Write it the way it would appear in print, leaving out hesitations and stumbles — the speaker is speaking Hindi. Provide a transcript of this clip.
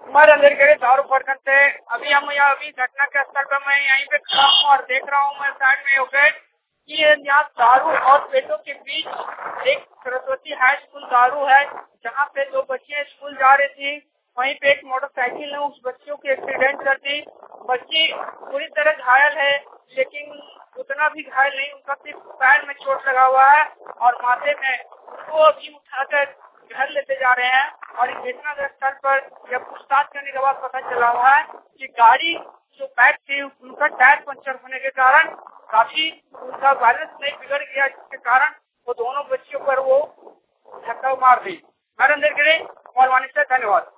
हमारे अंदर के दारू प्रखंड से अभी घटना के स्थल पर मैं यहीं पे खड़ा हूँ और देख रहा हूँ मैं साइड में होकर कि यहाँ दारू और पेटों के बीच एक सरस्वती हाई स्कूल दारू है, जहाँ पे दो बच्चियां स्कूल जा रही थी। वहीं पे एक मोटरसाइकिल ने उस बच्चियों की एक्सीडेंट कर दी। बच्ची पूरी तरह घायल है, लेकिन उतना भी घायल नहीं, उनका सिर्फ पैर में चोट लगा हुआ है और माथे में। वो अभी उठाकर घर लेते जा रहे हैं और इस घटना स्थल पर जब पूछताछ करने के बाद पता चला हुआ है कि गाड़ी जो बैक थी उनका टायर पंचर होने के कारण काफी उनका बैलेंस नहीं बिगड़ गया, जिसके कारण वो दोनों बच्चियों पर वो धक्का मार दी। नरेंद्र गिरी, धन्यवाद।